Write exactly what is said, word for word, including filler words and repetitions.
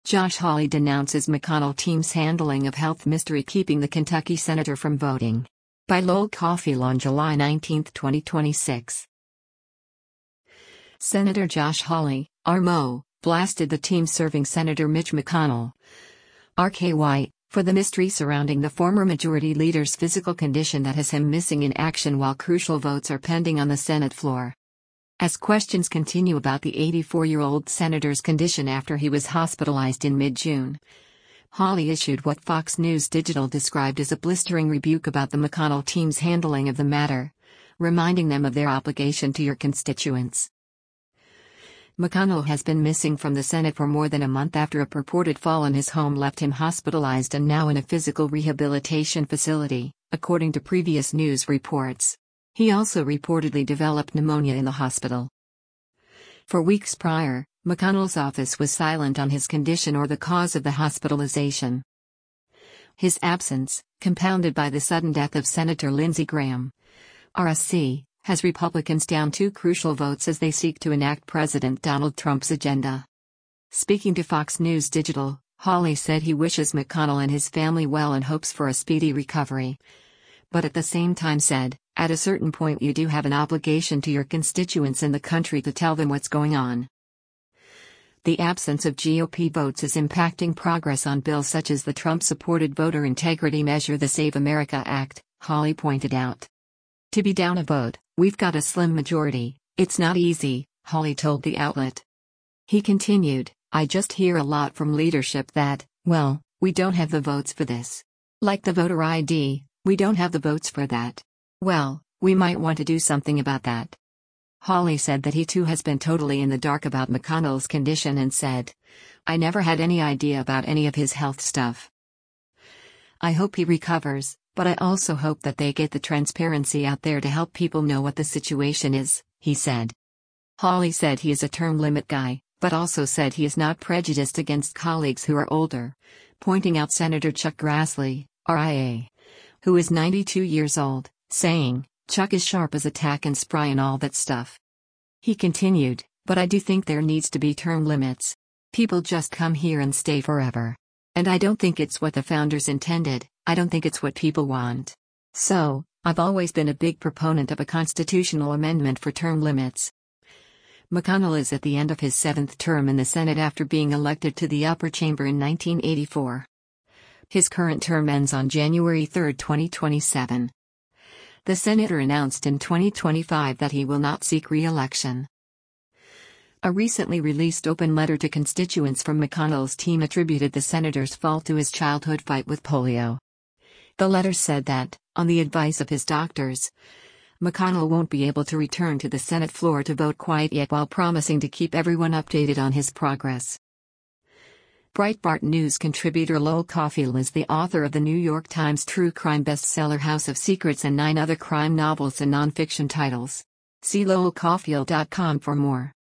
Josh Hawley denounces McConnell team's handling of health mystery keeping the Kentucky senator from voting. By Lowell Cauffiel on July nineteenth, twenty twenty-six. Senator Josh Hawley, R M O, blasted the team serving Senator Mitch McConnell, R K Y, for the mystery surrounding the former majority leader's physical condition that has him missing in action while crucial votes are pending on the Senate floor. As questions continue about the eighty-four-year-old senator's condition after he was hospitalized in mid-June, Hawley issued what Fox News Digital described as a blistering rebuke about the McConnell team's handling of the matter, reminding them of their obligation to your constituents. McConnell has been missing from the Senate for more than a month after a purported fall in his home left him hospitalized and now in a physical rehabilitation facility, according to previous news reports. He also reportedly developed pneumonia in the hospital. For weeks prior, McConnell's office was silent on his condition or the cause of the hospitalization. His absence, compounded by the sudden death of Senator Lindsey Graham, R S C, has Republicans down two crucial votes as they seek to enact President Donald Trump's agenda. Speaking to Fox News Digital, Hawley said he wishes McConnell and his family well and hopes for a speedy recovery. But at the same time said, at a certain point you do have an obligation to your constituents in the country to tell them what's going on. The absence of G O P votes is impacting progress on bills such as the Trump-supported voter integrity measure, the Save America Act, Hawley pointed out. To be down a vote, we've got a slim majority, it's not easy, Hawley told the outlet. He continued, I just hear a lot from leadership that, well, we don't have the votes for this. Like the voter I D, we don't have the votes for that. Well, we might want to do something about that. Hawley said that he too has been totally in the dark about McConnell's condition and said, I never had any idea about any of his health stuff. I hope he recovers, but I also hope that they get the transparency out there to help people know what the situation is, he said. Hawley said he is a term limit guy, but also said he is not prejudiced against colleagues who are older, pointing out Senator Chuck Grassley, R I A, who is ninety-two years old, saying, Chuck is sharp as a tack and spry and all that stuff. He continued, but I do think there needs to be term limits. People just come here and stay forever. And I don't think it's what the founders intended, I don't think it's what people want. So, I've always been a big proponent of a constitutional amendment for term limits. McConnell is at the end of his seventh term in the Senate after being elected to the upper chamber in nineteen eighty-four. His current term ends on January third, twenty twenty-seven. The senator announced in twenty twenty-five that he will not seek re-election. A recently released open letter to constituents from McConnell's team attributed the senator's fall to his childhood fight with polio. The letter said that, on the advice of his doctors, McConnell won't be able to return to the Senate floor to vote quite yet while promising to keep everyone updated on his progress. Breitbart News contributor Lowell Cauffiel is the author of the New York Times true crime bestseller House of Secrets and nine other crime novels and nonfiction titles. See lowell cauffiel dot com for more.